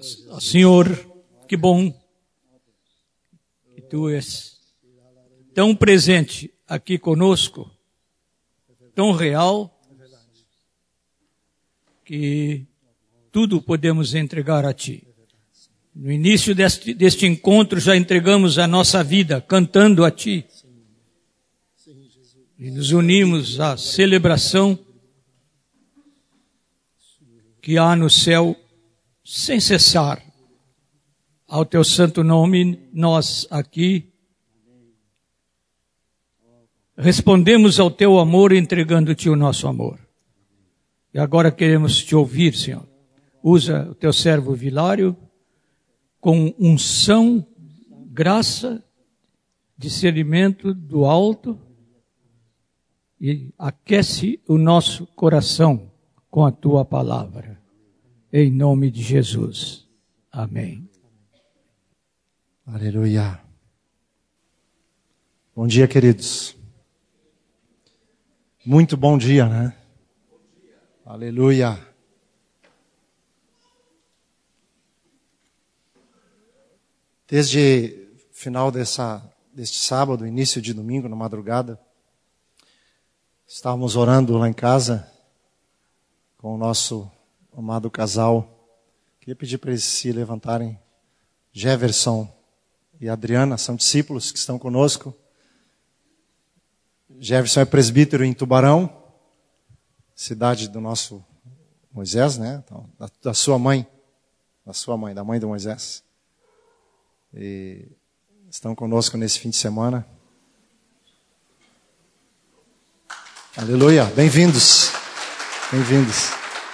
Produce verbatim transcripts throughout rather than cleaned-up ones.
Senhor, que bom que Tu és tão presente aqui conosco, tão real, que tudo podemos entregar a Ti. No início deste, deste encontro já entregamos a nossa vida cantando a Ti. E nos unimos à celebração que há no céu sem cessar. Ao Teu santo nome, nós aqui respondemos ao Teu amor entregando-Te o nosso amor. E agora queremos Te ouvir, Senhor. Usa o Teu servo Vilário com unção, graça, discernimento do alto e aquece o nosso coração com a Tua palavra. Em nome de Jesus. Amém. Aleluia. Bom dia, queridos. Muito bom dia, né? Aleluia. Desde o final dessa, deste sábado, início de domingo, na madrugada, estávamos orando lá em casa com o nosso amado casal. Queria pedir para eles se levantarem. Jefferson e Adriana são discípulos que estão conosco. Jefferson é presbítero em Tubarão, cidade do nosso Moisés, né? Então, da, da sua mãe, da sua mãe, da mãe do Moisés. E estão conosco nesse fim de semana. Aleluia, bem-vindos, bem-vindos.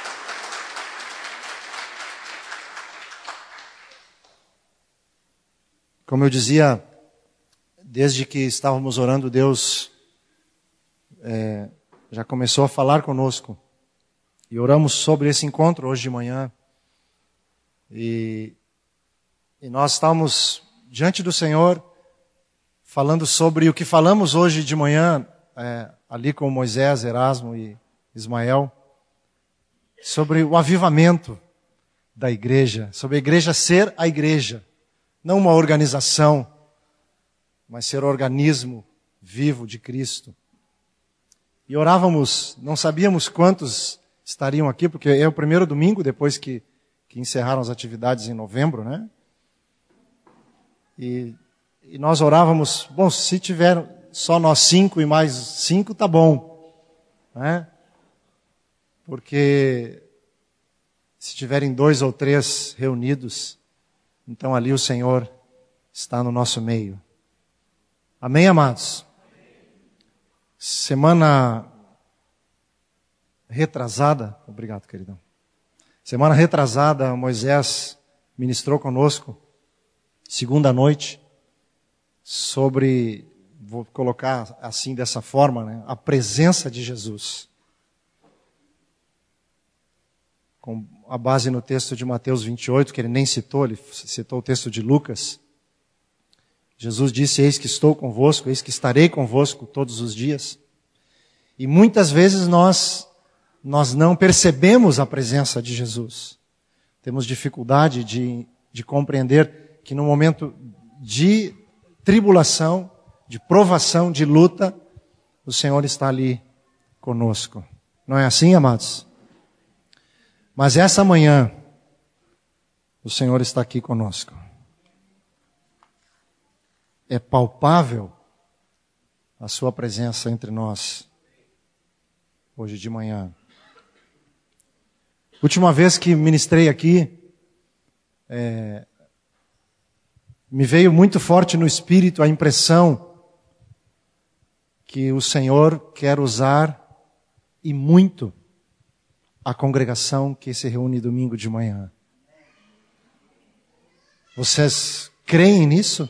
Como eu dizia, desde que estávamos orando, Deus é, já começou a falar conosco. E oramos sobre esse encontro hoje de manhã. E, e nós estamos diante do Senhor, falando sobre o que falamos hoje de manhã, é, ali com Moisés, Erasmo e Ismael, sobre o avivamento da igreja, sobre a igreja ser a igreja. Não uma organização, mas ser o organismo vivo de Cristo. E orávamos, não sabíamos quantos estariam aqui, porque é o primeiro domingo depois que, que encerraram as atividades em novembro, né? E, e nós orávamos, bom, se tiver só nós cinco e mais cinco, tá bom, né? Porque se tiverem dois ou três reunidos, então ali o Senhor está no nosso meio. Amém, amados? Semana retrasada, obrigado, queridão. Semana retrasada, Moisés ministrou conosco, segunda noite, sobre, vou colocar assim dessa forma, né, a presença de Jesus. Com a base no texto de Mateus vinte e oito, que ele nem citou, ele citou o texto de Lucas. Jesus disse, eis que estou convosco, eis que estarei convosco todos os dias. E muitas vezes nós, nós não percebemos a presença de Jesus. Temos dificuldade de, de compreender que no momento de tribulação, de provação, de luta, o Senhor está ali conosco. Não é assim, amados? Mas essa manhã, o Senhor está aqui conosco. É palpável a sua presença entre nós, hoje de manhã. Última vez que ministrei aqui, é, me veio muito forte no espírito a impressão que o Senhor quer usar, e muito, a congregação que se reúne domingo de manhã. Vocês creem nisso?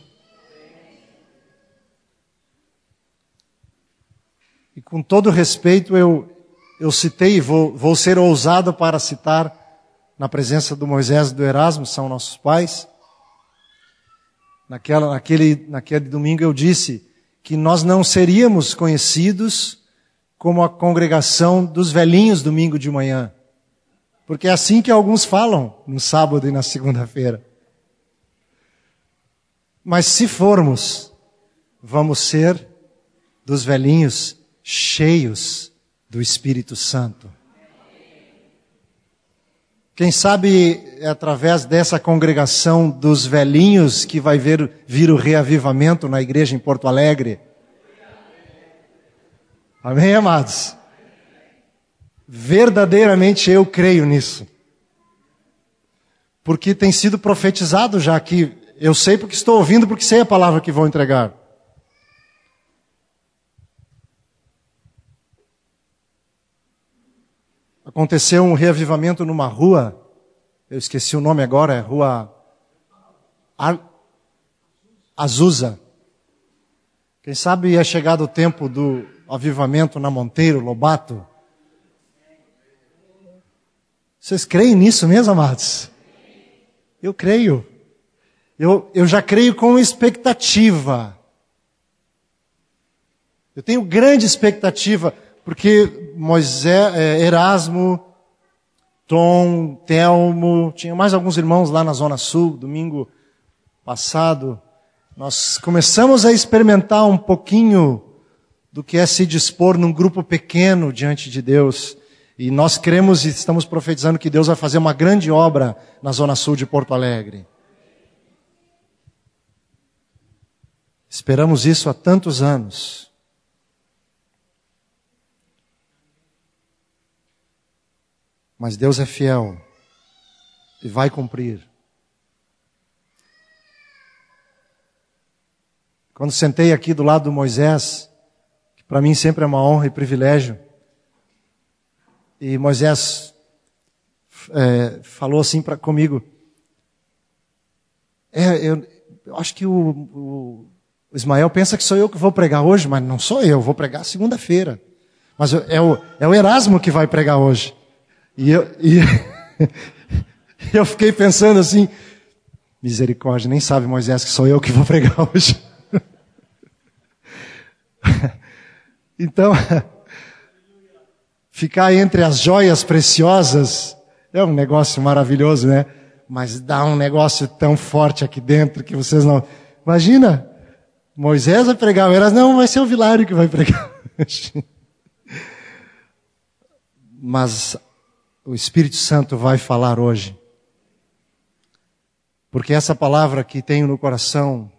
E com todo respeito, eu, eu citei, vou, vou ser ousado para citar, na presença do Moisés e do Erasmo, são nossos pais. Naquela, naquele, naquele domingo eu disse que nós não seríamos conhecidos como a congregação dos velhinhos domingo de manhã, Porque é assim que alguns falam no sábado e na segunda-feira. Mas se formos, vamos ser dos velhinhos cheios do Espírito Santo. Quem sabe é através dessa congregação dos velhinhos que vai ver, vir o reavivamento na igreja em Porto Alegre. Amém, amados? Verdadeiramente eu creio nisso. Porque tem sido profetizado já aqui. Eu sei porque estou ouvindo, porque sei a palavra que vou entregar. Aconteceu um reavivamento numa rua, eu esqueci o nome agora, é Rua Ar... Azusa. Quem sabe ia chegar o tempo do avivamento na Monteiro, Lobato. Vocês creem nisso mesmo, amados? Eu creio. Eu, eu já creio com expectativa. Eu tenho grande expectativa, porque Moisés, Erasmo, Tom, Telmo, tinha mais alguns irmãos lá na Zona Sul, domingo passado. Nós começamos a experimentar um pouquinho do que é se dispor num grupo pequeno diante de Deus. E nós cremos e estamos profetizando que Deus vai fazer uma grande obra na Zona Sul de Porto Alegre. Esperamos isso há tantos anos. Mas Deus é fiel e vai cumprir. Quando sentei aqui do lado do Moisés, que para mim sempre é uma honra e privilégio, e Moisés é, falou assim pra, comigo, é, eu, eu acho que o, o, o Ismael pensa que sou eu que vou pregar hoje, mas não sou eu, vou pregar segunda-feira. Mas é o, é o Erasmo que vai pregar hoje. E eu, e eu fiquei pensando assim, misericórdia, nem sabe Moisés que sou eu que vou pregar hoje. Então, ficar entre as joias preciosas é um negócio maravilhoso, né? Mas dá um negócio tão forte aqui dentro que vocês não... Imagina, Moisés vai pregar, o Erasmo, não, vai ser o Vilário que vai pregar. Mas o Espírito Santo vai falar hoje. Porque essa palavra que tenho no coração,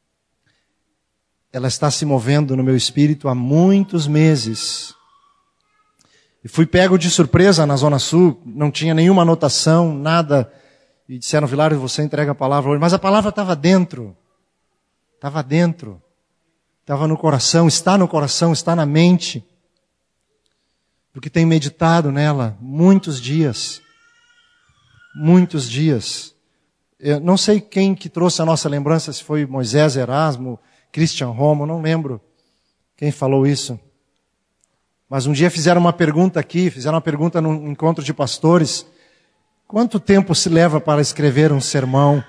ela está se movendo no meu espírito há muitos meses. E fui pego de surpresa na Zona Sul, não tinha nenhuma anotação, nada. E disseram, Vilário, você entrega a palavra hoje. Mas a palavra estava dentro. Estava dentro. Estava no coração, está no coração, está na mente. Porque tenho meditado nela muitos dias. Muitos dias. Eu não sei quem que trouxe a nossa lembrança, se foi Moisés, Erasmo, Christian Romo, não lembro quem falou isso. Mas um dia fizeram uma pergunta aqui, fizeram uma pergunta num encontro de pastores. Quanto tempo se leva para escrever um sermão?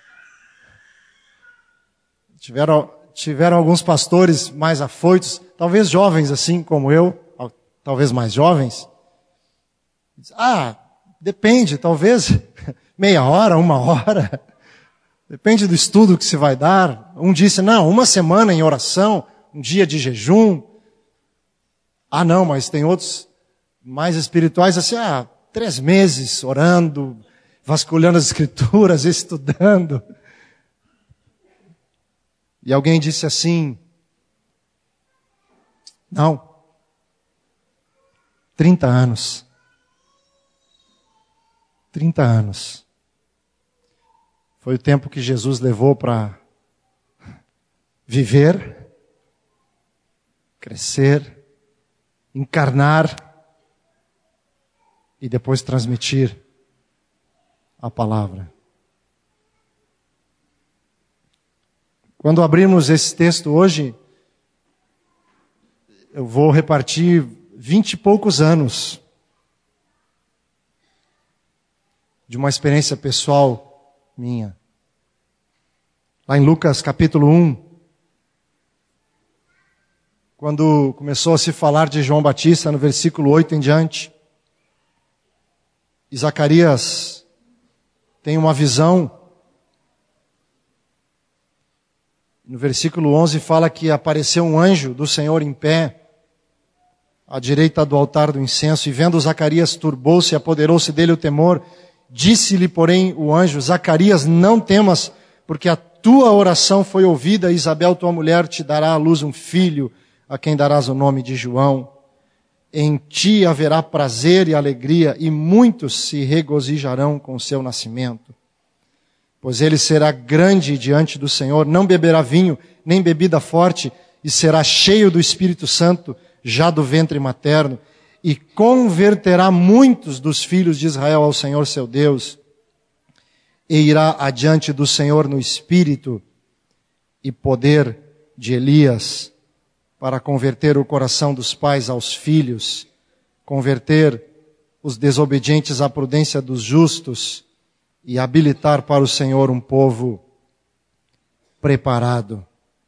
Tiveram, tiveram alguns pastores mais afoitos, talvez jovens assim como eu, talvez mais jovens. Ah, depende, talvez meia hora, uma hora. Depende do estudo que se vai dar. Um disse, não, uma semana em oração, um dia de jejum. Ah, não, mas tem outros mais espirituais assim, ah, três meses orando, vasculhando as escrituras, estudando. E alguém disse assim, não, trinta anos. trinta anos. Foi o tempo que Jesus levou para viver, crescer, encarnar e depois transmitir a palavra. Quando abrimos esse texto hoje, eu vou repartir vinte e poucos anos de uma experiência pessoal minha. Lá em Lucas capítulo um, quando começou a se falar de João Batista, no versículo oito em diante, E Zacarias tem uma visão. No versículo onze fala que apareceu um anjo do Senhor em pé, à direita do altar do incenso, e vendo Zacarias turbou-se e apoderou-se dele o temor. Disse-lhe, porém, o anjo: Zacarias, não temas, porque a tua oração foi ouvida, e Isabel, tua mulher, te dará à luz um filho, a quem darás o nome de João. Em ti haverá prazer e alegria, e muitos se regozijarão com o seu nascimento. Pois ele será grande diante do Senhor, não beberá vinho, nem bebida forte, e será cheio do Espírito Santo, já do ventre materno, e converterá muitos dos filhos de Israel ao Senhor seu Deus, e irá adiante do Senhor no espírito e poder de Elias, para converter o coração dos pais aos filhos, converter os desobedientes à prudência dos justos, e habilitar para o Senhor um povo preparado.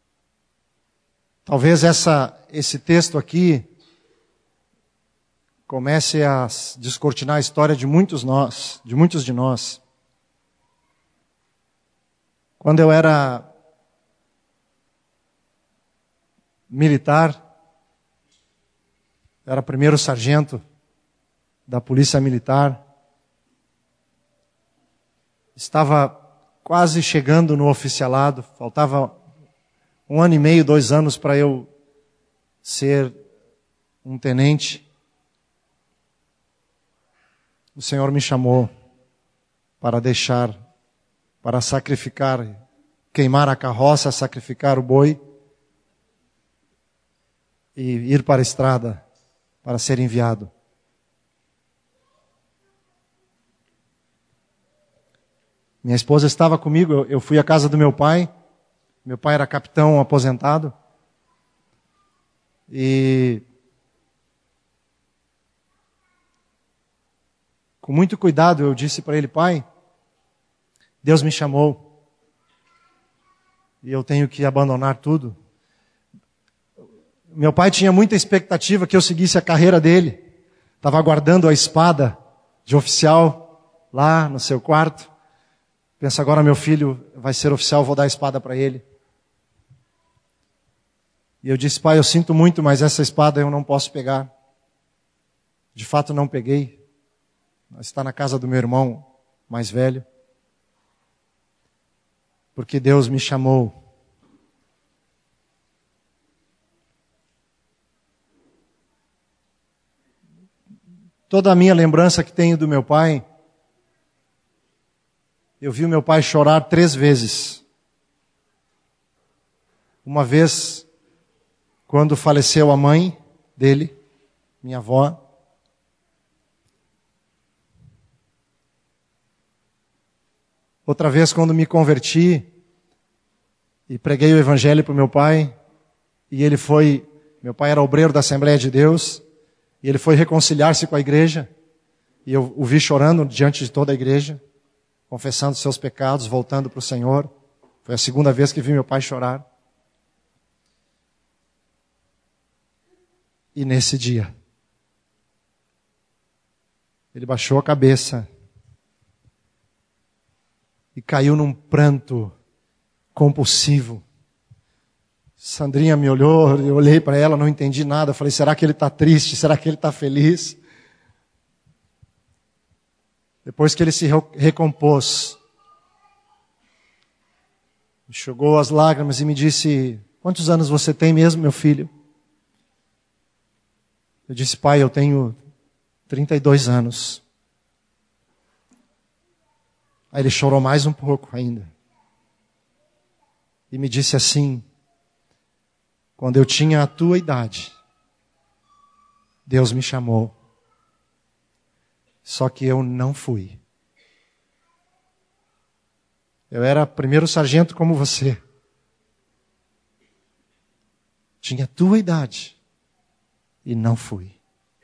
Talvez essa, esse texto aqui comece a descortinar a história de muitos nós, de muitos de nós. Quando eu era militar, era primeiro sargento da Polícia Militar, estava quase chegando no oficialado, faltava um ano e meio, dois anos para eu ser um tenente. O Senhor me chamou para deixar, para sacrificar, queimar a carroça, sacrificar o boi e ir para a estrada para ser enviado. Minha esposa estava comigo, eu fui à casa do meu pai. Meu pai era capitão aposentado. E com muito cuidado eu disse para ele: pai, Deus me chamou e eu tenho que abandonar tudo. Meu pai tinha muita expectativa que eu seguisse a carreira dele. Estava guardando a espada de oficial lá no seu quarto. Pensa, agora meu filho vai ser oficial, vou dar a espada para ele. E eu disse: pai, eu sinto muito, mas essa espada eu não posso pegar. De fato não peguei. Está na casa do meu irmão mais velho. Porque Deus me chamou. Toda a minha lembrança que tenho do meu pai, eu vi o meu pai chorar três vezes. Uma vez, quando faleceu a mãe dele, minha avó. Outra vez, quando me converti e preguei o evangelho para o meu pai, e ele foi, meu pai era obreiro da Assembleia de Deus, e ele foi reconciliar-se com a igreja, e eu o vi chorando diante de toda a igreja, confessando seus pecados, voltando para o Senhor. Foi a segunda vez que vi meu pai chorar. E nesse dia, ele baixou a cabeça e caiu num pranto compulsivo. Sandrinha me olhou, eu olhei para ela, não entendi nada. Falei: será que ele está triste? Será que ele está feliz? Depois que ele se recompôs, enxugou as lágrimas e me disse: quantos anos você tem mesmo, meu filho? Eu disse: pai, eu tenho trinta e dois anos. Aí ele chorou mais um pouco ainda. E me disse assim: quando eu tinha a tua idade, Deus me chamou. Só que eu não fui. Eu era primeiro sargento como você. Tinha a tua idade e não fui.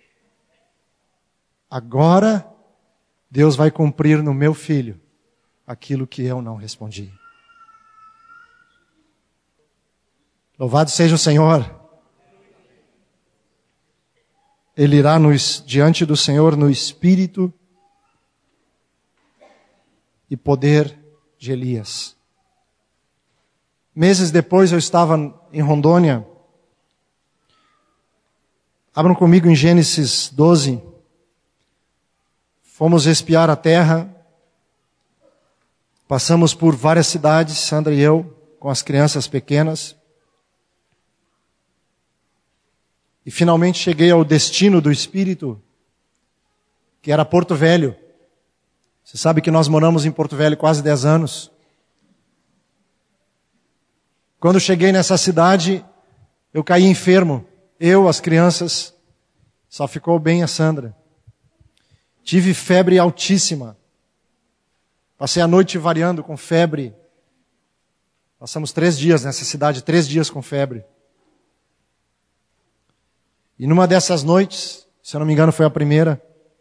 Agora Deus vai cumprir no meu filho aquilo que eu não respondi. Louvado seja o Senhor. Ele irá no, diante do Senhor no espírito e poder de Elias. Meses depois eu estava em Rondônia. Abram comigo em Gênesis doze. Fomos espiar a terra. Passamos por várias cidades, Sandra e eu, com as crianças pequenas. E finalmente cheguei ao destino do Espírito, que era Porto Velho. Você sabe que nós moramos em Porto Velho quase dez anos. Quando cheguei nessa cidade, eu caí enfermo. Eu, as crianças, só ficou bem a Sandra. Tive febre altíssima. Passei a noite variando com febre. Passamos três dias nessa cidade, três dias com febre. E numa dessas noites, se eu não me engano foi a primeira,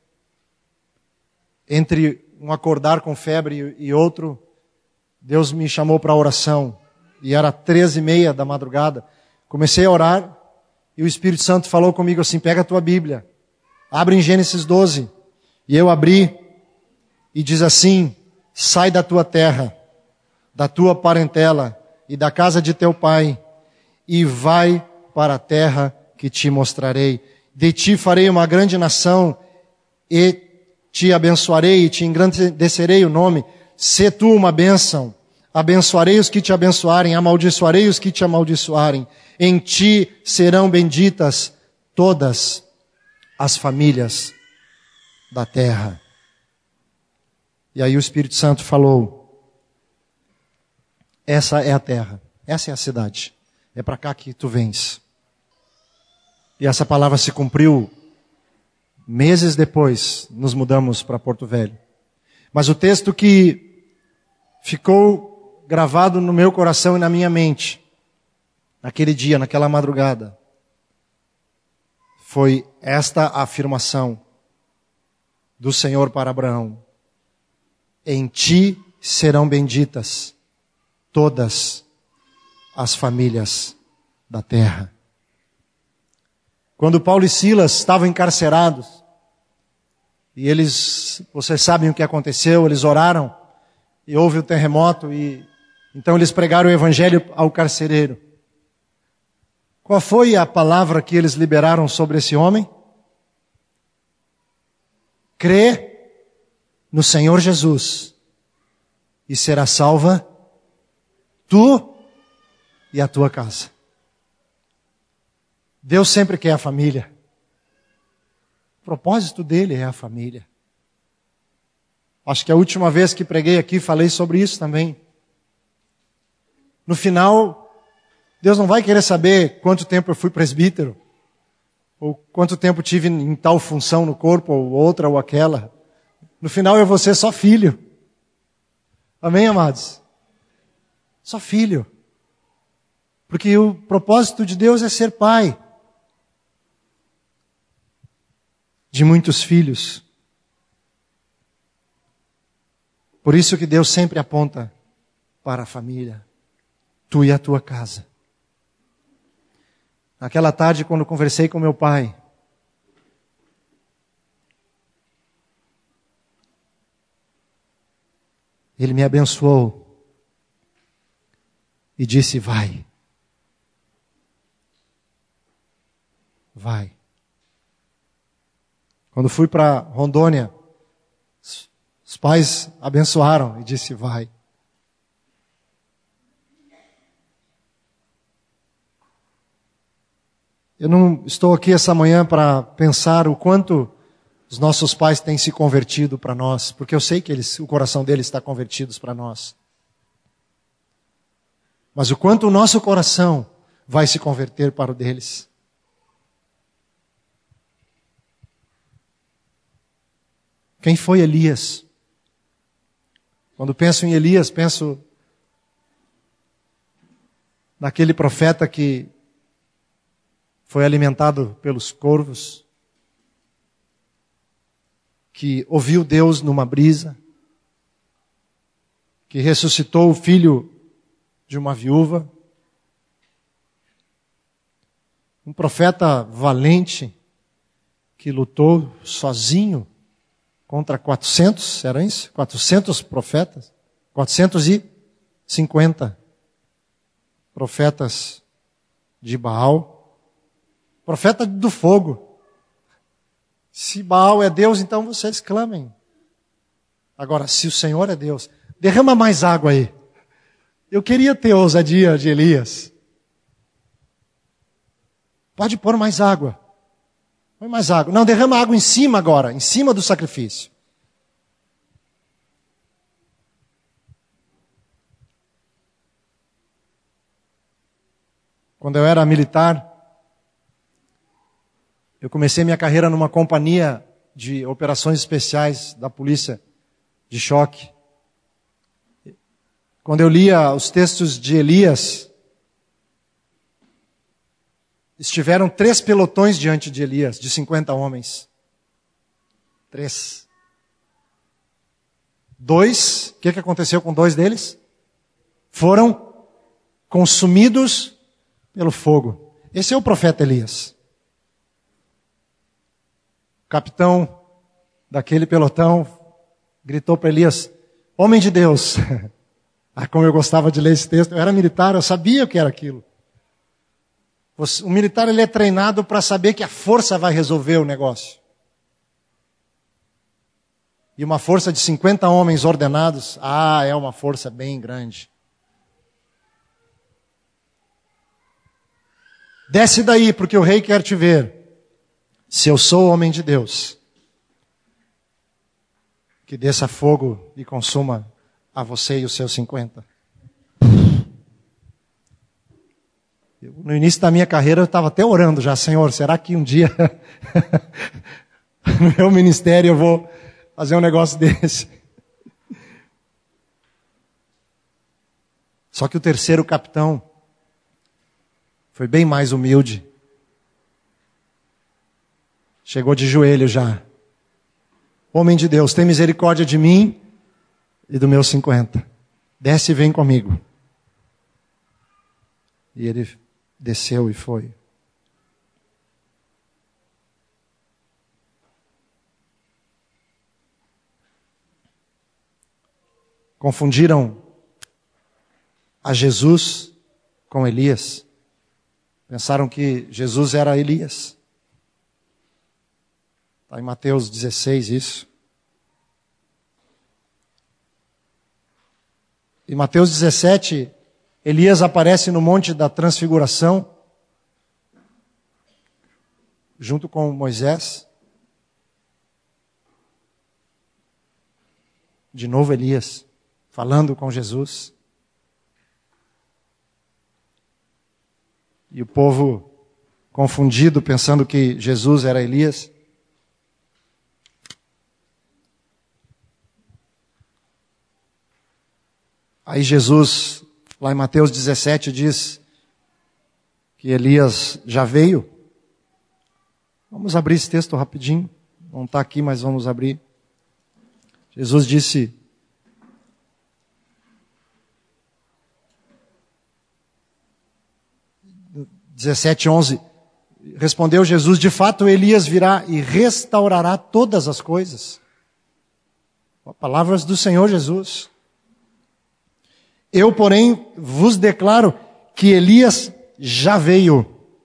entre um acordar com febre e outro, Deus me chamou para a oração. E era treze e meia da madrugada. Comecei a orar e o Espírito Santo falou comigo assim, pega a tua Bíblia, abre em Gênesis doze. E eu abri e diz assim, sai da tua terra, da tua parentela e da casa de teu pai e vai para a terra que te mostrarei. De ti farei uma grande nação e te abençoarei e te engrandecerei o nome. Sê tu uma bênção. Abençoarei os que te abençoarem, amaldiçoarei os que te amaldiçoarem. Em ti serão benditas todas as famílias da terra. E aí o Espírito Santo falou, essa é a terra, essa é a cidade, é para cá que tu vens. E essa palavra se cumpriu. Meses depois, nos mudamos para Porto Velho. Mas o texto que ficou gravado no meu coração e na minha mente, naquele dia, naquela madrugada, foi esta afirmação do Senhor para Abraão. Em ti serão benditas todas as famílias da terra. Quando Paulo e Silas estavam encarcerados, e eles, vocês sabem o que aconteceu, eles oraram, e houve o terremoto, e então eles pregaram o evangelho ao carcereiro. Qual foi a palavra que eles liberaram sobre esse homem? Crê no Senhor Jesus, e será salva tu e a tua casa. Deus sempre quer a família. O propósito dele é a família. Acho que a última vez que preguei aqui falei sobre isso também. No final, Deus não vai querer saber quanto tempo eu fui presbítero, ou quanto tempo tive em tal função no corpo, ou outra ou aquela. No final eu vou ser só filho. Amém, amados? Só filho. Porque o propósito de Deus é ser pai de muitos filhos. Por isso que Deus sempre aponta para a família, tu e a tua casa. Naquela tarde, quando conversei com meu pai, ele me abençoou e disse, vai. Vai. Quando fui para Rondônia, os pais abençoaram e disse, vai. Eu não estou aqui essa manhã para pensar o quanto os nossos pais têm se convertido para nós, porque eu sei que eles, o coração deles está convertido para nós. Mas o quanto o nosso coração vai se converter para o deles. Quem foi Elias? Quando penso em Elias, penso naquele profeta que foi alimentado pelos corvos, que ouviu Deus numa brisa, que ressuscitou o filho de uma viúva, um profeta valente que lutou sozinho contra quatrocentos, era isso? quatrocentos profetas? quatrocentos e cinquenta profetas de Baal. Profeta do fogo. Se Baal é Deus, então vocês clamem. Agora, se o Senhor é Deus, derrama mais água aí. Eu queria ter a ousadia de Elias. Pode pôr mais água. Põe mais água. Não, derrama água em cima agora, em cima do sacrifício. Quando eu era militar, eu comecei minha carreira numa companhia de operações especiais da polícia de choque. Quando eu lia os textos de Elias, estiveram três pelotões diante de Elias, de cinquenta homens. Três. Dois, o que, que aconteceu com dois deles? Foram consumidos pelo fogo. Esse é o profeta Elias. O capitão daquele pelotão gritou para Elias: homem de Deus. Ah, como eu gostava de ler esse texto. Eu era militar, eu sabia o que era aquilo. O militar, ele é treinado para saber que a força vai resolver o negócio. E uma força de cinquenta homens ordenados, ah, é uma força bem grande. Desce daí, porque o rei quer te ver. Se eu sou homem de Deus, que desça fogo e consuma a você e os seus cinquenta. No início da minha carreira eu estava até orando já: Senhor, será que um dia no meu ministério eu vou fazer um negócio desse? Só que o terceiro capitão foi bem mais humilde. Chegou de joelho já. Homem de Deus, tem misericórdia de mim e do meus cinquenta. Desce e vem comigo. E ele desceu e foi. Confundiram a Jesus com Elias. Pensaram que Jesus era Elias. Está em Mateus dezesseis isso. Em Mateus dezessete, Elias aparece no Monte da Transfiguração, junto com Moisés. De novo Elias, falando com Jesus. E o povo confundido, pensando que Jesus era Elias. Aí Jesus, lá em Mateus dezessete, diz que Elias já veio. Vamos abrir esse texto rapidinho. Não está aqui, mas vamos abrir. Jesus disse: dezessete, onze. Respondeu Jesus: de fato Elias virá e restaurará todas as coisas. Palavras do Senhor Jesus. Eu, porém, vos declaro que Elias já veio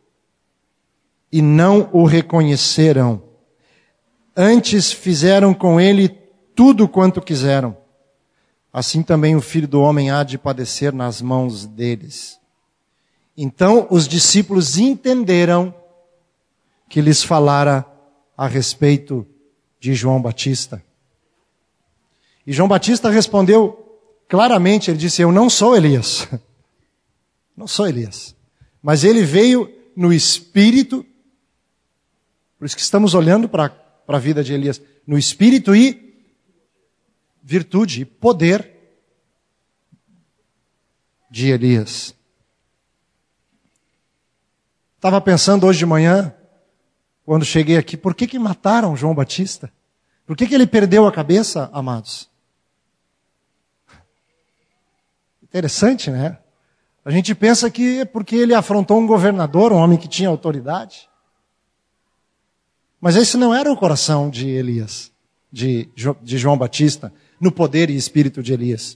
e não o reconheceram. Antes fizeram com ele tudo quanto quiseram. Assim também o Filho do Homem há de padecer nas mãos deles. Então os discípulos entenderam que lhes falara a respeito de João Batista. E João Batista respondeu claramente, ele disse: eu não sou Elias. Não sou Elias. Mas ele veio no espírito, por isso que estamos olhando para a vida de Elias, no espírito e virtude e poder de Elias. Estava pensando hoje de manhã, quando cheguei aqui, por que que mataram João Batista? Por que que ele perdeu a cabeça, amados? Interessante, né? A gente pensa que é porque ele afrontou um governador, um homem que tinha autoridade. Mas esse não era o coração de Elias. de, de João Batista, no poder e espírito de Elias.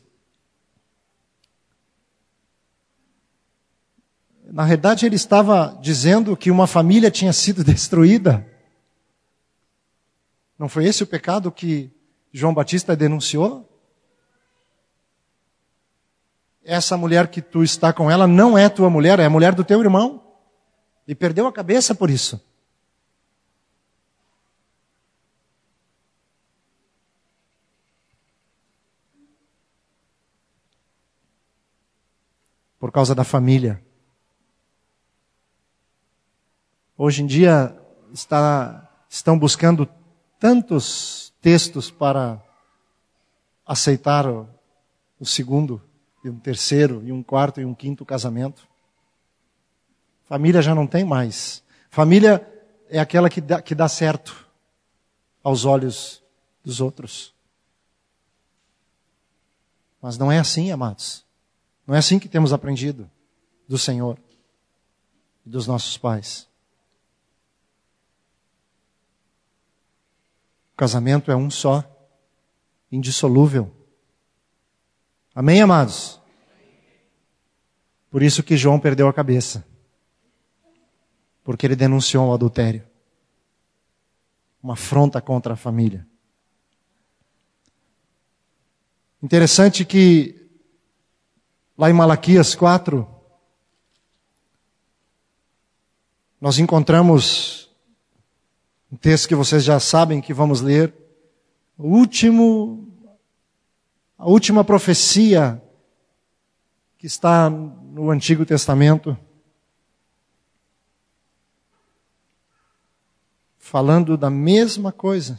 Na verdade, ele estava dizendo que uma família tinha sido destruída. Não foi esse o pecado que João Batista denunciou? Essa mulher que tu está com ela não é tua mulher, é a mulher do teu irmão. E perdeu a cabeça por isso. Por causa da família. Hoje em dia está, estão buscando tantos textos para aceitar o, o segundo, e um terceiro, e um quarto, e um quinto casamento. Família já não tem mais. Família é aquela que dá, que dá certo aos olhos dos outros. Mas não é assim, amados. Não é assim que temos aprendido do Senhor e dos nossos pais. O casamento é um só, indissolúvel. Amém, amados? Por isso que João perdeu a cabeça. Porque ele denunciou o adultério. Uma afronta contra a família. Interessante que lá em Malaquias quatro, nós encontramos um texto que vocês já sabem que vamos ler. O último, a última profecia que está no Antigo Testamento, falando da mesma coisa.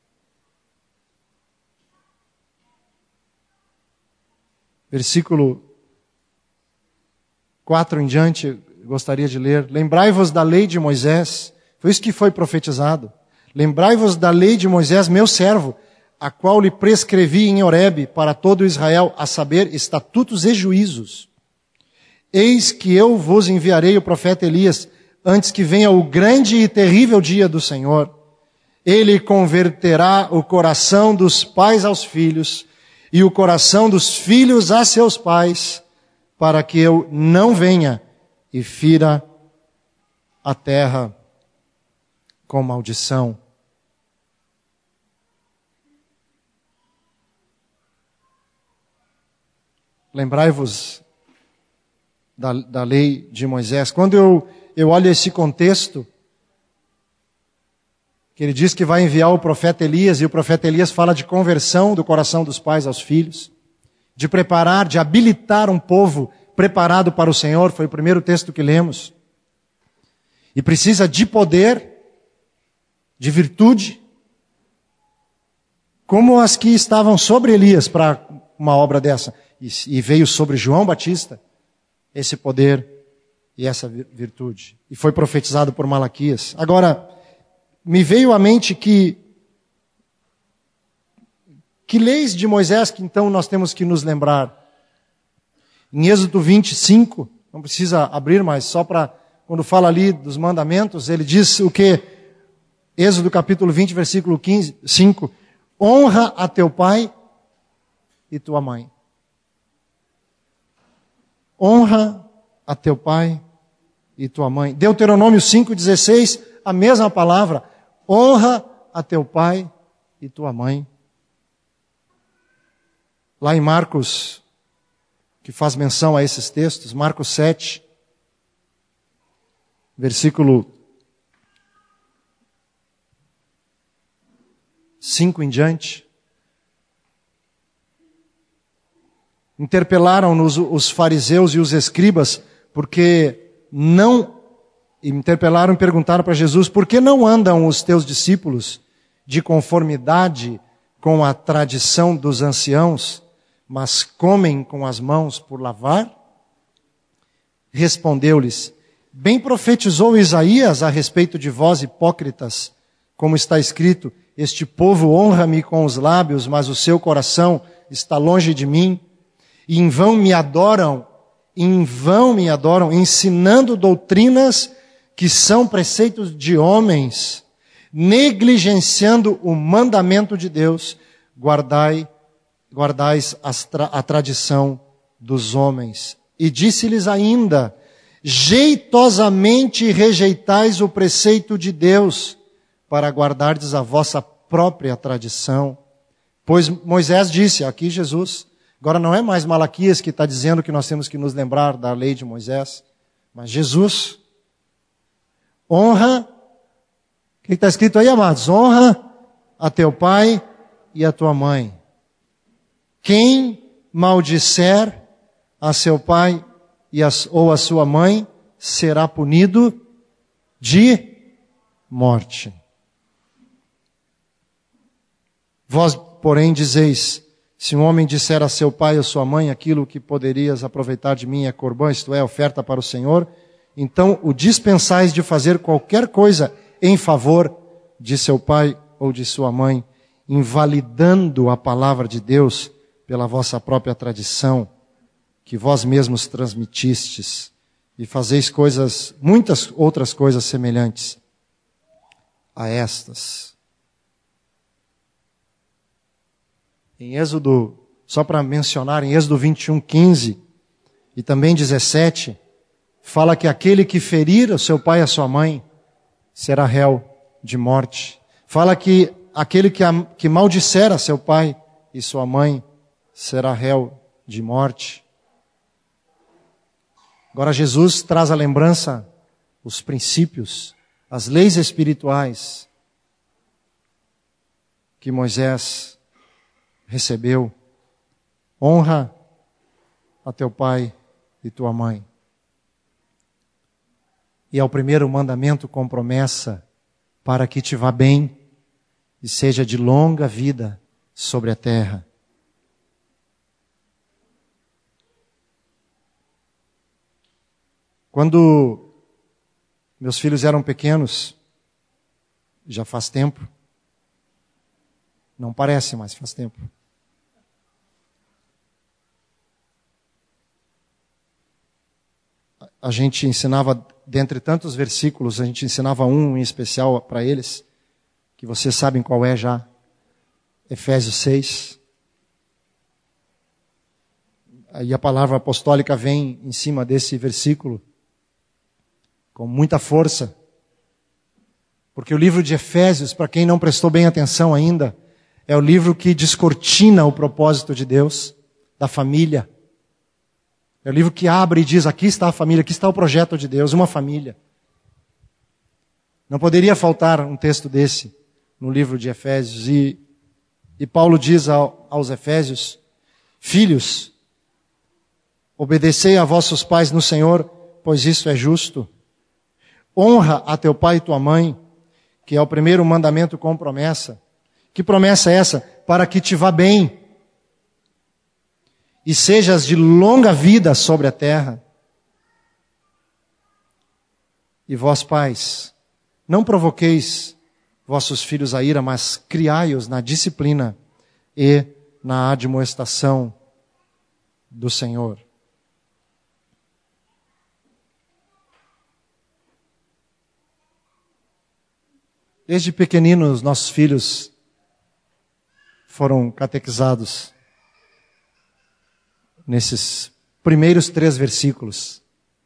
Versículo quatro em diante, eu gostaria de ler. Lembrai-vos da lei de Moisés, foi isso que foi profetizado. Lembrai-vos da lei de Moisés, meu servo, a qual lhe prescrevi em Horebe para todo Israel, a saber, estatutos e juízos. Eis que eu vos enviarei o profeta Elias, antes que venha o grande e terrível dia do Senhor. Ele converterá o coração dos pais aos filhos, e o coração dos filhos a seus pais, para que eu não venha e fira a terra com maldição. Lembrai-vos da, da lei de Moisés. Quando eu, eu olho esse contexto, que ele diz que vai enviar o profeta Elias, e o profeta Elias fala de conversão do coração dos pais aos filhos, de preparar, de habilitar um povo preparado para o Senhor, foi o primeiro texto que lemos. E precisa de poder, de virtude, como as que estavam sobre Elias para uma obra dessa. E, e veio sobre João Batista esse poder e essa virtude. E foi profetizado por Malaquias. Agora, me veio à mente que que leis de Moisés que então nós temos que nos lembrar. Em Êxodo vinte e cinco, não precisa abrir, mas só para, quando fala ali dos mandamentos, ele diz o quê? Êxodo capítulo vinte, versículo quinze, cinco. Honra a teu pai e tua mãe. Honra a teu pai e tua mãe. Deuteronômio cinco, dezesseis, a mesma palavra. Honra a teu pai e tua mãe. Lá em Marcos, que faz menção a esses textos, Marcos sete, versículo cinco em diante. Interpelaram-nos os fariseus e os escribas, porque não, interpelaram e perguntaram para Jesus, por que não andam os teus discípulos de conformidade com a tradição dos anciãos, mas comem com as mãos por lavar? Respondeu-lhes, bem profetizou Isaías a respeito de vós hipócritas, como está escrito, este povo honra-me com os lábios, mas o seu coração está longe de mim, e em vão me adoram, em vão me adoram, ensinando doutrinas que são preceitos de homens. negligenciando o mandamento de Deus, guardai, guardais tra- a tradição dos homens. E disse-lhes ainda, jeitosamente rejeitais o preceito de Deus, para guardardes a vossa própria tradição. Pois Moisés disse, aqui Jesus, agora não é mais Malaquias que está dizendo que nós temos que nos lembrar da lei de Moisés, mas Jesus, honra, o que está escrito aí, amados? Honra a teu pai e a tua mãe. Quem maldisser a seu pai e a, ou a sua mãe será punido de morte. Vós, porém, dizeis, se um homem disser a seu pai ou sua mãe aquilo que poderias aproveitar de mim é corbã, isto é, oferta para o Senhor, então o dispensais de fazer qualquer coisa em favor de seu pai ou de sua mãe, invalidando a palavra de Deus pela vossa própria tradição, que vós mesmos transmitistes, e fazeis coisas, muitas outras coisas semelhantes a estas. Em Êxodo, só para mencionar, em Êxodo vinte e um, quinze e também dezessete, fala que aquele que ferir o seu pai e a sua mãe será réu de morte. Fala que aquele que, que maldisser a seu pai e sua mãe será réu de morte. Agora Jesus traz à lembrança os princípios, as leis espirituais que Moisés recebeu. Honra a teu pai e tua mãe. E é o primeiro mandamento com promessa para que te vá bem e seja de longa vida sobre a terra. Quando meus filhos eram pequenos, já faz tempo, não parece, mas faz tempo. A gente ensinava, dentre tantos versículos, a gente ensinava um em especial para eles, que vocês sabem qual é já, Efésios seis. Aí a palavra apostólica vem em cima desse versículo, com muita força, porque o livro de Efésios, para quem não prestou bem atenção ainda, é o livro que descortina o propósito de Deus, da família. É o livro que abre e diz, aqui está a família, aqui está o projeto de Deus, uma família. Não poderia faltar um texto desse no livro de Efésios. E, e Paulo diz ao, aos Efésios, filhos, obedecei a vossos pais no Senhor, pois isso é justo. Honra a teu pai e tua mãe, que é o primeiro mandamento com promessa. Que promessa é essa? Para que te vá bem e sejas de longa vida sobre a terra. E vós, pais, não provoqueis vossos filhos a ira, mas criai-os na disciplina e na admoestação do Senhor. Desde pequeninos, nossos filhos foram catequizados nesses primeiros três versículos.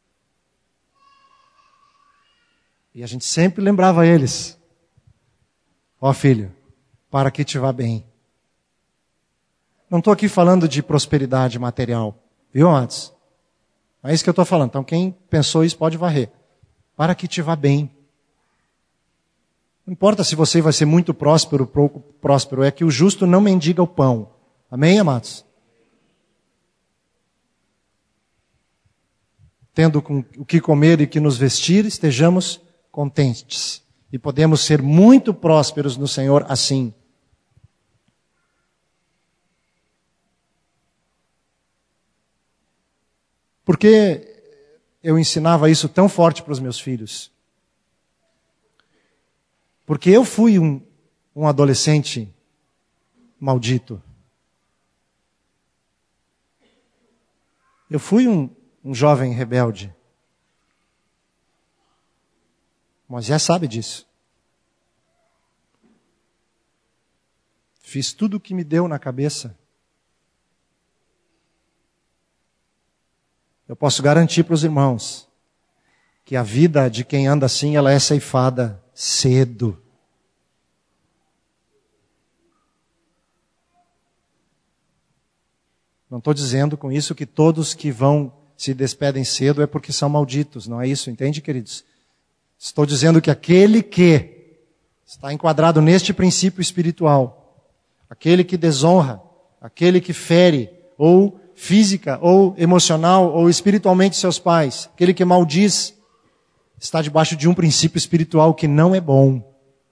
E a gente sempre lembrava eles. Ó filho, para que te vá bem. Não estou aqui falando de prosperidade material. Viu, amados? É isso que eu estou falando. Então quem pensou isso pode varrer. Para que te vá bem. Não importa se você vai ser muito próspero ou pouco próspero, é que o justo não mendiga o pão. Amém, amados? Tendo com o que comer e que nos vestir, estejamos contentes. E podemos ser muito prósperos no Senhor assim. Por que eu ensinava isso tão forte para os meus filhos? Porque eu fui um, um adolescente maldito. Eu fui um, um jovem rebelde. Moisés sabe disso. Fiz tudo o que me deu na cabeça. Eu posso garantir para os irmãos que a vida de quem anda assim, ela é ceifada cedo. Não estou dizendo com isso que todos que vão se despedem cedo é porque são malditos. Não é isso, entende, queridos? Estou dizendo que aquele que está enquadrado neste princípio espiritual, aquele que desonra, aquele que fere, ou física, ou emocional, ou espiritualmente seus pais, aquele que maldiz, está debaixo de um princípio espiritual que não é bom.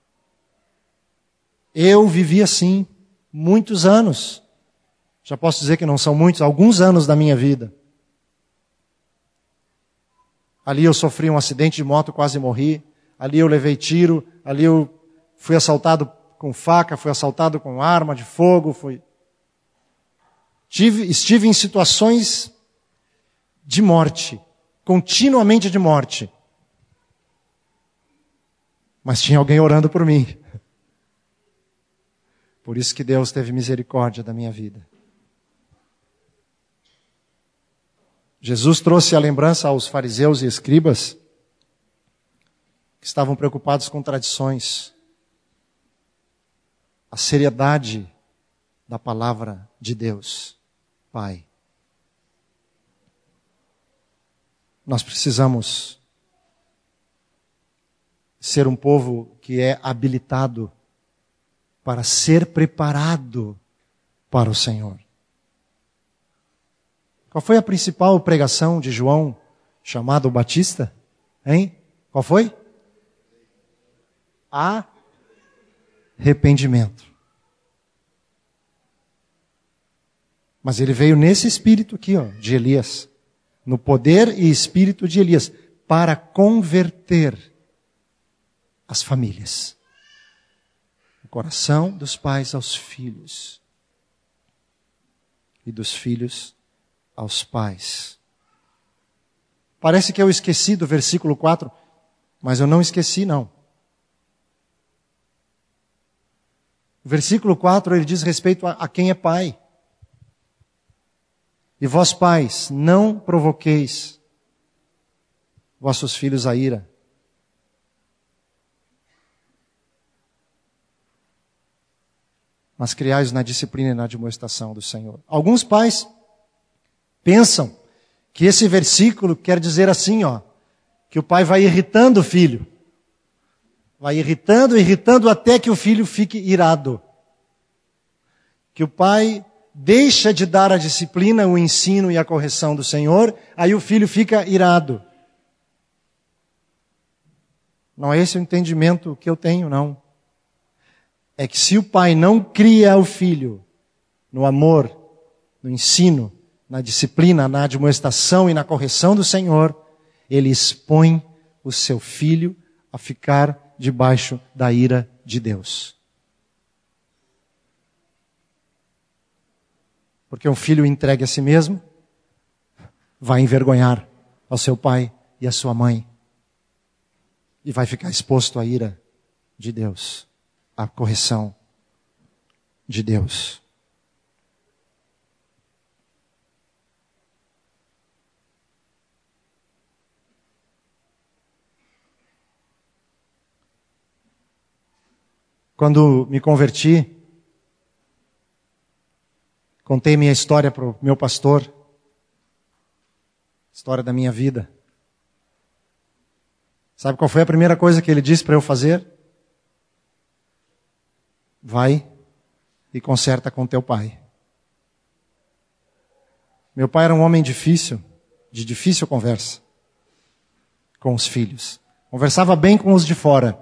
Eu vivi assim muitos anos. Já posso dizer que não são muitos, alguns anos da minha vida. Ali eu sofri um acidente de moto, quase morri. Ali eu levei tiro. Ali eu fui assaltado com faca, fui assaltado com arma de fogo. Fui... Tive, estive em situações de morte, continuamente de morte. Mas tinha alguém orando por mim. Por isso que Deus teve misericórdia da minha vida. Jesus trouxe a lembrança aos fariseus e escribas que estavam preocupados com tradições, a seriedade da palavra de Deus, Pai. Nós precisamos ser um povo que é habilitado para ser preparado para o Senhor. Qual foi a principal pregação de João, chamado Batista? Hein? Qual foi? Arrependimento. Mas ele veio nesse espírito aqui, ó, de Elias. No poder e espírito de Elias. Para converter as famílias. O coração dos pais aos filhos. E dos filhos aos pais. Parece que eu esqueci do versículo quatro, mas eu não esqueci não. O versículo quatro, ele diz respeito a, a quem é pai. E vós pais, não provoqueis vossos filhos a ira. Mas criais na disciplina e na admoestação do Senhor. Alguns pais pensam que esse versículo quer dizer assim, ó, que o pai vai irritando o filho. Vai irritando, irritando até que o filho fique irado. Que o pai deixa de dar a disciplina, o ensino e a correção do Senhor, aí o filho fica irado. Não é esse o entendimento que eu tenho, não. É que se o pai não cria o filho no amor, no ensino, na disciplina, na admoestação e na correção do Senhor, ele expõe o seu filho a ficar debaixo da ira de Deus. Porque um filho entregue a si mesmo vai envergonhar ao seu pai e à sua mãe. E vai ficar exposto à ira de Deus, à correção de Deus. Quando me converti, contei minha história para o meu pastor, história da minha vida. Sabe qual foi a primeira coisa que ele disse para eu fazer? Vai e conserta com teu pai. Meu pai era um homem difícil, de difícil conversa com os filhos. Conversava bem com os de fora.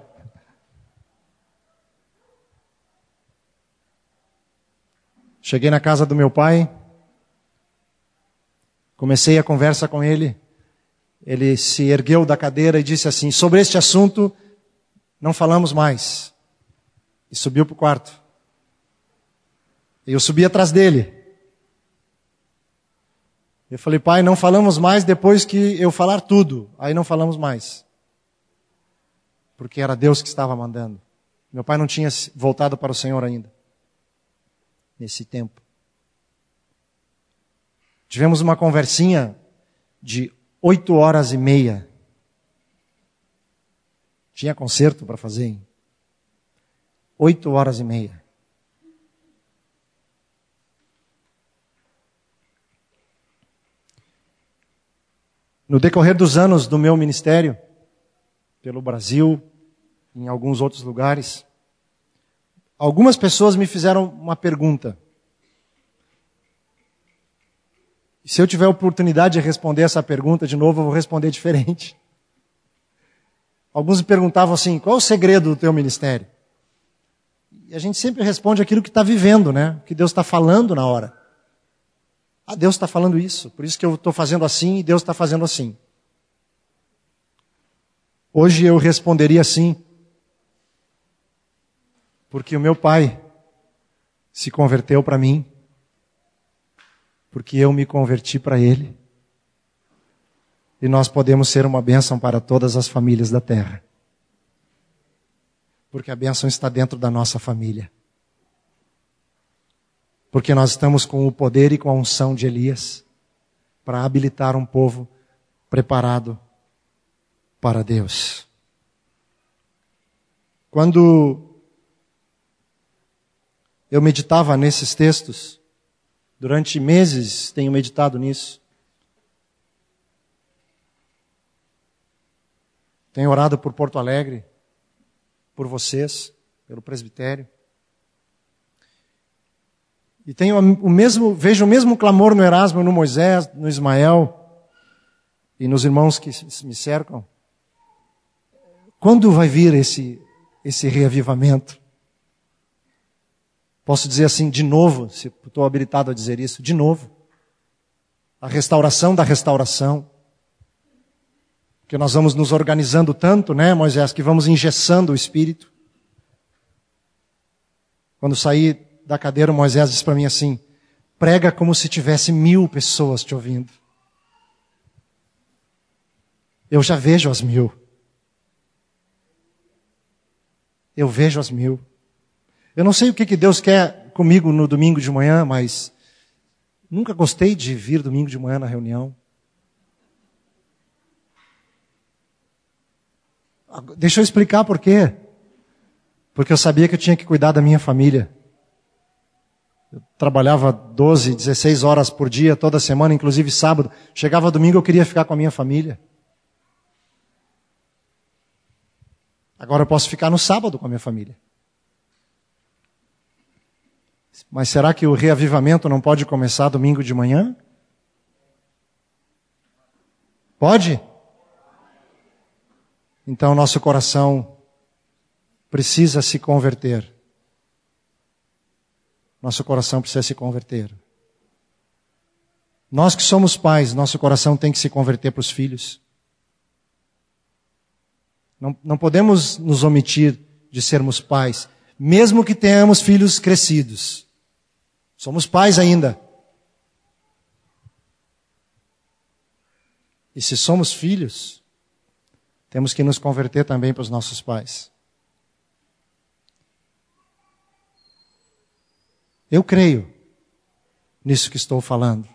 Cheguei na casa do meu pai, comecei a conversa com ele, ele se ergueu da cadeira e disse assim, sobre este assunto não falamos mais. E subiu para o quarto. E eu subi atrás dele. Eu falei, pai, não falamos mais depois que eu falar tudo. Aí não falamos mais. Porque era Deus que estava mandando. Meu pai não tinha voltado para o Senhor ainda. nesse tempo. Tivemos uma conversinha de oito horas e meia. Tinha concerto para fazer em oito horas e meia. No decorrer dos anos do meu ministério, pelo Brasil, em alguns outros lugares, algumas pessoas me fizeram uma pergunta. E se eu tiver a oportunidade de responder essa pergunta de novo, eu vou responder diferente. Alguns me perguntavam assim, qual é o segredo do teu ministério? E a gente sempre responde aquilo que está vivendo, né? O que Deus está falando na hora. Ah, Deus está falando isso, por isso que eu estou fazendo assim e Deus está fazendo assim. Hoje eu responderia assim, porque o meu pai se converteu para mim, porque eu me converti para ele, e nós podemos ser uma bênção para todas as famílias da terra, porque a bênção está dentro da nossa família. Porque nós estamos com o poder e com a unção de Elias para habilitar um povo preparado para Deus. Quando eu meditava nesses textos, durante meses tenho meditado nisso, tenho orado por Porto Alegre, por vocês, pelo presbitério. E tenho o mesmo, vejo o mesmo clamor no Erasmo, no Moisés, no Ismael e nos irmãos que me cercam. Quando vai vir esse, esse reavivamento? Posso dizer assim, de novo, se estou habilitado a dizer isso, de novo. A restauração da restauração. Porque nós vamos nos organizando tanto, né, Moisés, que vamos engessando o Espírito. Quando saí da cadeira, Moisés disse para mim assim, prega como se tivesse mil pessoas te ouvindo. Eu já vejo as mil. Eu vejo as mil. Eu não sei o que que Deus quer comigo no domingo de manhã, mas nunca gostei de vir domingo de manhã na reunião. Deixa eu explicar por quê. Porque eu sabia que eu tinha que cuidar da minha família. Eu trabalhava doze, dezesseis horas por dia, toda semana, inclusive sábado. Chegava domingo, eu queria ficar com a minha família. Agora eu posso ficar no sábado com a minha família. Mas será que o reavivamento não pode começar domingo de manhã? Pode? Então nosso coração precisa se converter. Nosso coração precisa se converter. Nós que somos pais, nosso coração tem que se converter para os filhos. Não, não podemos nos omitir de sermos pais, mesmo que tenhamos filhos crescidos. Somos pais ainda. E se somos filhos, temos que nos converter também para os nossos pais. Eu creio nisso que estou falando.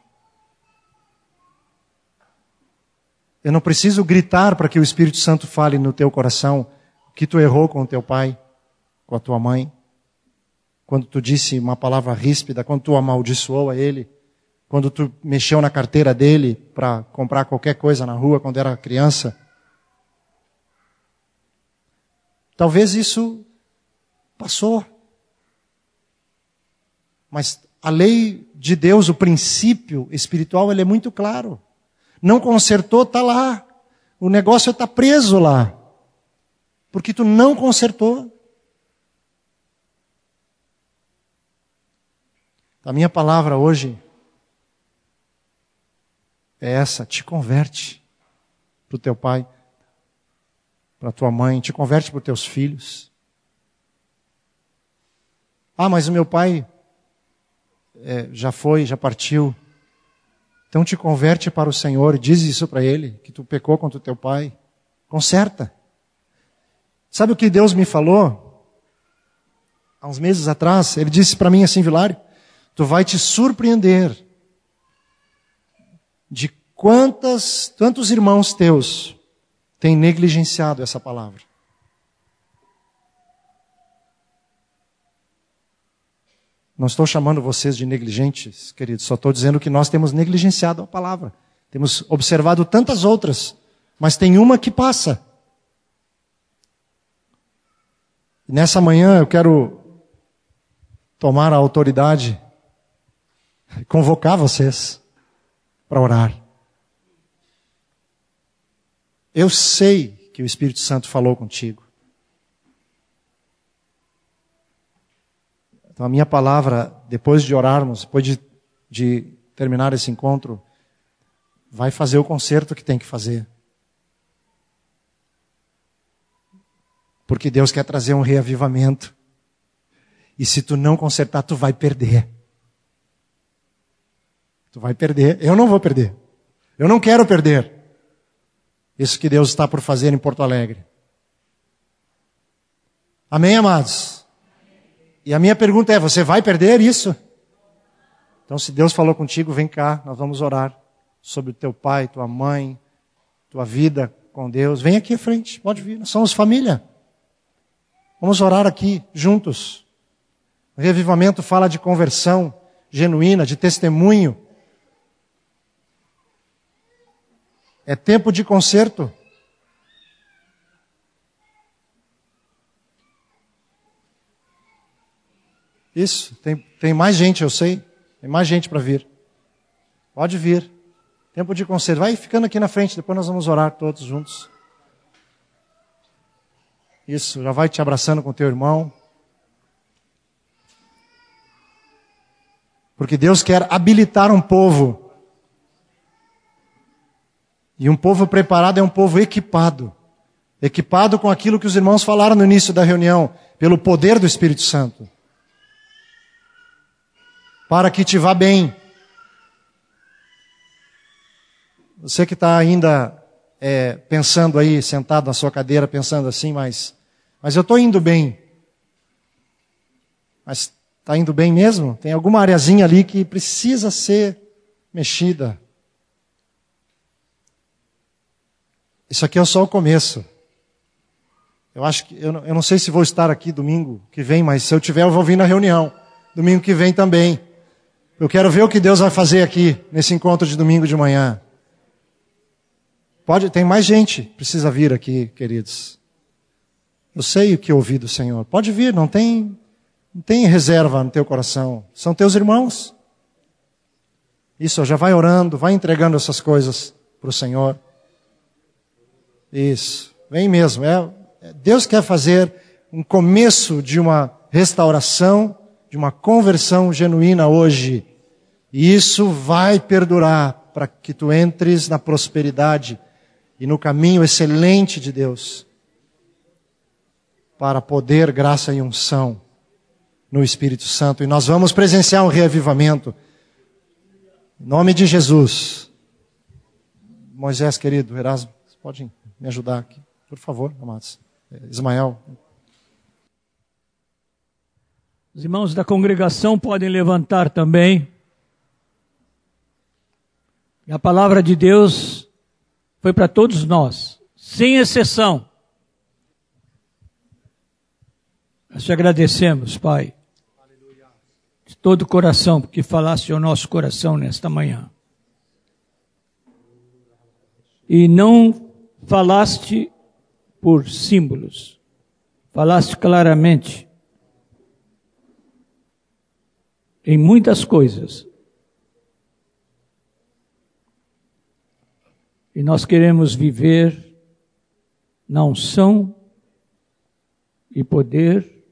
Eu não preciso gritar para que o Espírito Santo fale no teu coração que tu errou com o teu pai, com a tua mãe, quando tu disse uma palavra ríspida, quando tu amaldiçoou a ele, quando tu mexeu na carteira dele para comprar qualquer coisa na rua quando era criança. Talvez isso passou. Mas a lei de Deus, o princípio espiritual, ele é muito claro. Não consertou, está lá. O negócio está preso lá. Porque tu não consertou. A minha palavra hoje é essa, te converte para o teu pai, para a tua mãe, te converte para os teus filhos. Ah, mas o meu pai é, já foi, já partiu. Então te converte para o Senhor, diz isso para ele, que tu pecou contra o teu pai. Conserta. Sabe o que Deus me falou? Há uns meses atrás, ele disse para mim assim, Vilário, tu vai te surpreender de quantas, tantos irmãos teus têm negligenciado essa palavra. Não estou chamando vocês de negligentes, queridos, só estou dizendo que nós temos negligenciado a palavra. Temos observado tantas outras, mas tem uma que passa. Nessa manhã eu quero tomar a autoridade e convocar vocês para orar. Eu sei que o Espírito Santo falou contigo. Então a minha palavra, depois de orarmos, depois de, de terminar esse encontro, vai fazer o conserto que tem que fazer. Porque Deus quer trazer um reavivamento. E se tu não consertar, tu vai perder. Tu vai perder. Eu não vou perder. Eu não quero perder isso que Deus está por fazer em Porto Alegre. Amém, amados? E a minha pergunta é, você vai perder isso? Então, se Deus falou contigo, vem cá, nós vamos orar sobre o teu pai, tua mãe, tua vida com Deus. Vem aqui à frente, pode vir, nós somos família. Vamos orar aqui, juntos. O reavivamento fala de conversão genuína, de testemunho. É tempo de conserto. Isso, tem, tem mais gente, eu sei. Tem mais gente para vir. Pode vir. Tempo de conserto. Vai ficando aqui na frente, depois nós vamos orar todos juntos. Isso, já vai te abraçando com teu irmão. Porque Deus quer habilitar um povo. E um povo preparado é um povo equipado. Equipado com aquilo que os irmãos falaram no início da reunião. Pelo poder do Espírito Santo. Para que te vá bem. Você que está ainda é, pensando aí, sentado na sua cadeira, pensando assim, mas, mas eu estou indo bem. Mas está indo bem mesmo? Tem alguma areazinha ali que precisa ser mexida. Isso aqui é só o começo. Eu acho que, eu não, eu não sei se vou estar aqui domingo que vem, mas se eu tiver eu vou vir na reunião. Domingo que vem também. Eu quero ver o que Deus vai fazer aqui, nesse encontro de domingo de manhã. Pode, tem mais gente que precisa vir aqui, queridos. Eu sei o que ouvi do Senhor. Pode vir, não tem, não tem reserva no teu coração. São teus irmãos. Isso, já vai orando, vai entregando essas coisas para o Senhor. Isso, vem mesmo. É, Deus quer fazer um começo de uma restauração, de uma conversão genuína hoje. E isso vai perdurar para que tu entres na prosperidade e no caminho excelente de Deus. Para poder, graça e unção no Espírito Santo. E nós vamos presenciar um reavivamento. Em nome de Jesus. Moisés, querido, Erasmo, você pode me ajudar aqui, por favor, amados. Ismael. Os irmãos da congregação podem levantar também. E a palavra de Deus foi para todos nós, sem exceção. Nós te agradecemos, Pai, de todo o coração, porque falaste ao nosso coração nesta manhã. E não falaste por símbolos, falaste claramente em muitas coisas. E nós queremos viver na unção e poder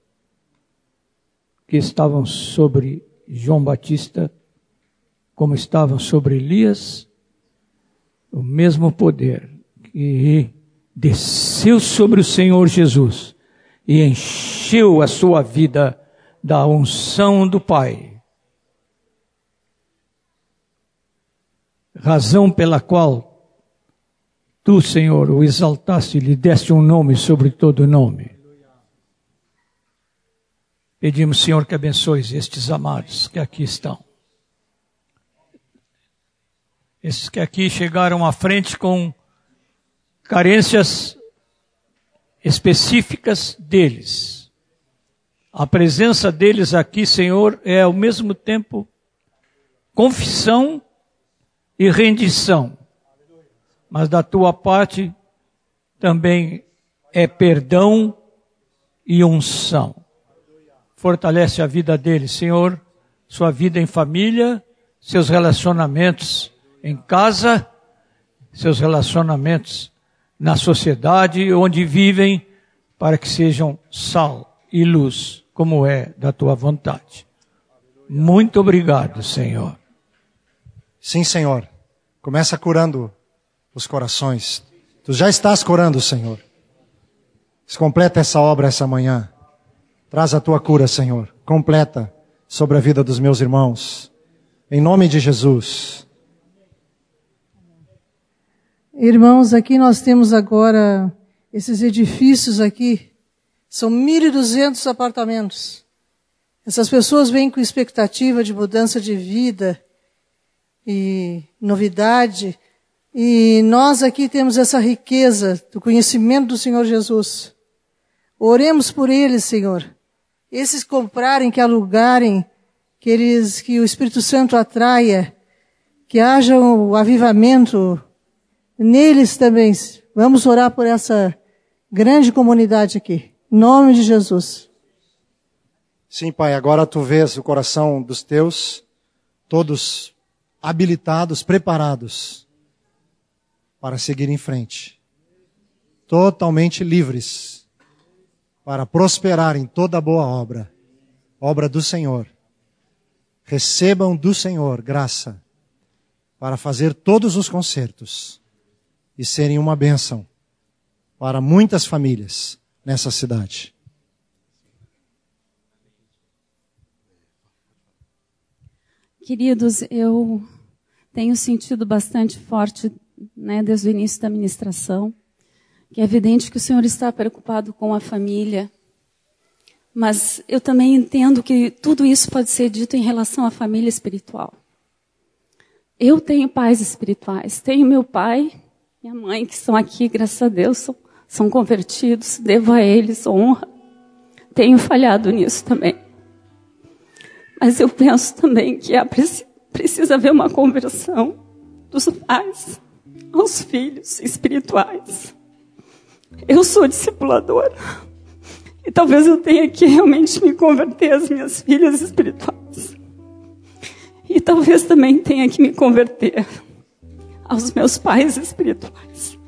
que estavam sobre João Batista, como estavam sobre Elias, o mesmo poder que desceu sobre o Senhor Jesus e encheu a sua vida da unção do Pai. Razão pela qual tu, Senhor, o exaltaste e lhe deste um nome sobre todo nome. Pedimos, Senhor, que abençoes estes amados que aqui estão. Esses que aqui chegaram à frente com carências específicas deles. A presença deles aqui, Senhor, é ao mesmo tempo confissão e rendição. Mas da tua parte também é perdão e unção. Fortalece a vida deles, Senhor, sua vida em família, seus relacionamentos em casa, seus relacionamentos na sociedade onde vivem, para que sejam sal e luz, como é da tua vontade. Muito obrigado, Senhor. Sim, Senhor. Começa curando os corações. Tu já estás curando, Senhor. Completa essa obra essa manhã. Traz a tua cura, Senhor. Completa sobre a vida dos meus irmãos. Em nome de Jesus. Irmãos, aqui nós temos agora esses edifícios aqui. São mil e duzentos apartamentos. Essas pessoas vêm com expectativa de mudança de vida e novidade. E nós aqui temos essa riqueza do conhecimento do Senhor Jesus. Oremos por eles, Senhor. Esses comprarem, que alugarem, que, eles, que o Espírito Santo atraia, que haja o avivamento neles também. Vamos orar por essa grande comunidade aqui. Em nome de Jesus. Sim, Pai, agora tu vês o coração dos teus, todos habilitados, preparados para seguir em frente. Totalmente livres para prosperar em toda boa obra, obra do Senhor. Recebam do Senhor graça para fazer todos os concertos e serem uma bênção para muitas famílias nessa cidade. Queridos, eu tenho sentido bastante forte, né, desde o início da ministração, que é evidente que o Senhor está preocupado com a família, mas eu também entendo que tudo isso pode ser dito em relação à família espiritual. Eu tenho pais espirituais, tenho meu pai e minha mãe que estão aqui, graças a Deus, são, são convertidos, devo a eles honra. Tenho falhado nisso também. Mas eu penso também que há, precisa haver uma conversão dos pais aos filhos espirituais. Eu sou discipuladora. E talvez eu tenha que realmente me converter às minhas filhas espirituais. E talvez também tenha que me converter aos meus pais espirituais.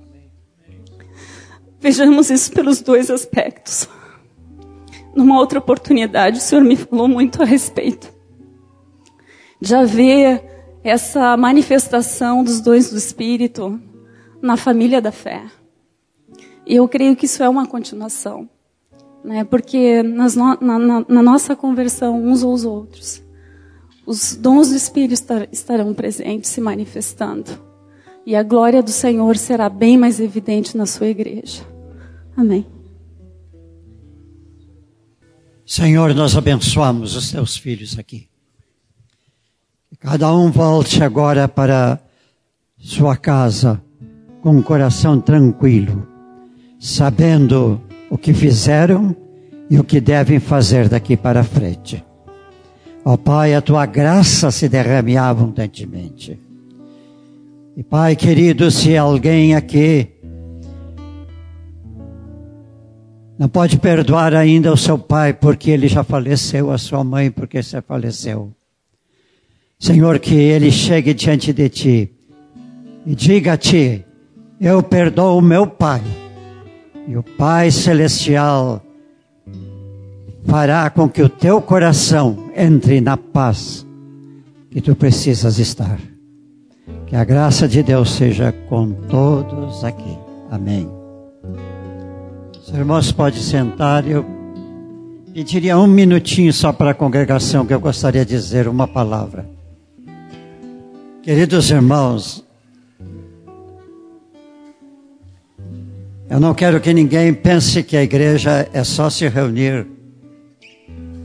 Vejamos isso pelos dois aspectos. Numa outra oportunidade, o Senhor me falou muito a respeito de haver essa manifestação dos dons do Espírito na família da fé. E eu creio que isso é uma continuação, né? Porque nas no, na, na, na nossa conversão uns aos outros, os dons do Espírito estar, estarão presentes, se manifestando. E a glória do Senhor será bem mais evidente na sua igreja. Amém. Senhor, nós abençoamos os teus filhos aqui. Que cada um volte agora para sua casa com um coração tranquilo, sabendo o que fizeram e o que devem fazer daqui para frente. Ó Pai, a tua graça se derrame abundantemente. E Pai querido, se alguém aqui não pode perdoar ainda o seu pai porque ele já faleceu, a sua mãe porque você faleceu, Senhor, que ele chegue diante de ti e diga a ti: eu perdoo o meu pai. E o Pai Celestial fará com que o teu coração entre na paz que tu precisas estar. Que a graça de Deus seja com todos aqui. Amém. Os irmãos podem sentar. Eu pediria um minutinho só para a congregação, que eu gostaria de dizer uma palavra. Queridos irmãos, eu não quero que ninguém pense que a igreja é só se reunir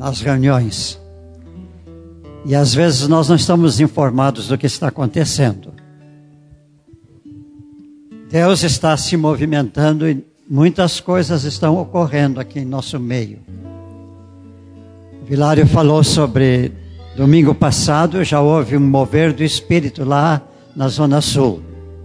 nas reuniões. E às vezes nós não estamos informados do que está acontecendo. Deus está se movimentando e muitas coisas estão ocorrendo aqui em nosso meio. O Vilário falou sobre domingo passado, já houve um mover do Espírito lá na Zona Sul.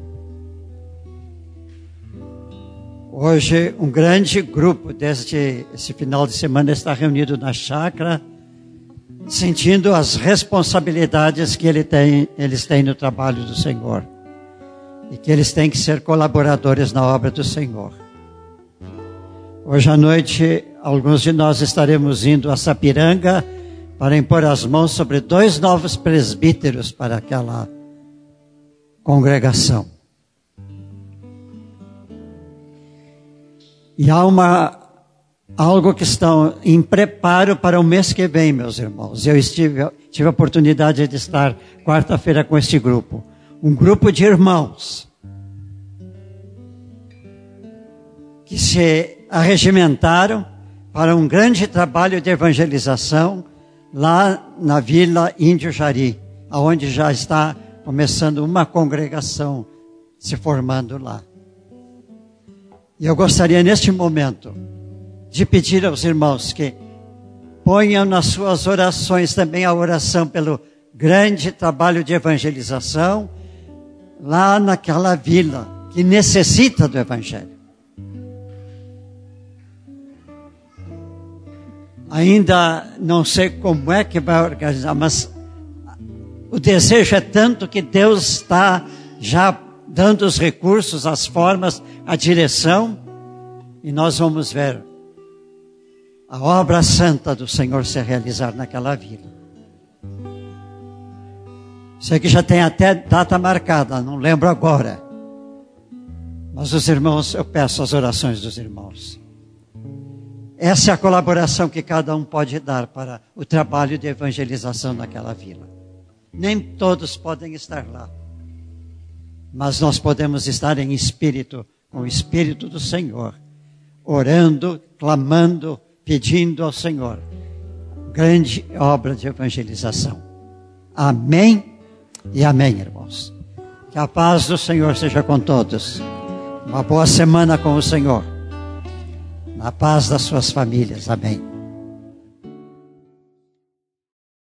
Hoje, um grande grupo, desde esse final de semana, está reunido na chácara, sentindo as responsabilidades que ele tem, eles têm no trabalho do Senhor. E que eles têm que ser colaboradores na obra do Senhor. Hoje à noite, alguns de nós estaremos indo a Sapiranga para impor as mãos sobre dois novos presbíteros para aquela congregação. E há uma, algo que está em preparo para o mês que vem, meus irmãos. Eu estive, tive a oportunidade de estar quarta-feira com este grupo. Um grupo de irmãos que se arregimentaram para um grande trabalho de evangelização lá na Vila Índio Jari, onde já está começando uma congregação se formando lá. E eu gostaria neste momento de pedir aos irmãos que ponham nas suas orações também a oração pelo grande trabalho de evangelização lá naquela vila que necessita do Evangelho. Ainda não sei como é que vai organizar, mas o desejo é tanto que Deus está já dando os recursos, as formas, a direção, e nós vamos ver a obra santa do Senhor se realizar naquela vila. Sei que já tem até data marcada, não lembro agora. Mas os irmãos, eu peço as orações dos irmãos. Essa é a colaboração que cada um pode dar para o trabalho de evangelização naquela vila. Nem todos podem estar lá. Mas nós podemos estar em espírito, com o Espírito do Senhor, orando, clamando, pedindo ao Senhor grande obra de evangelização. Amém e amém, irmãos. Que a paz do Senhor seja com todos. Uma boa semana com o Senhor. Na paz das suas famílias. Amém.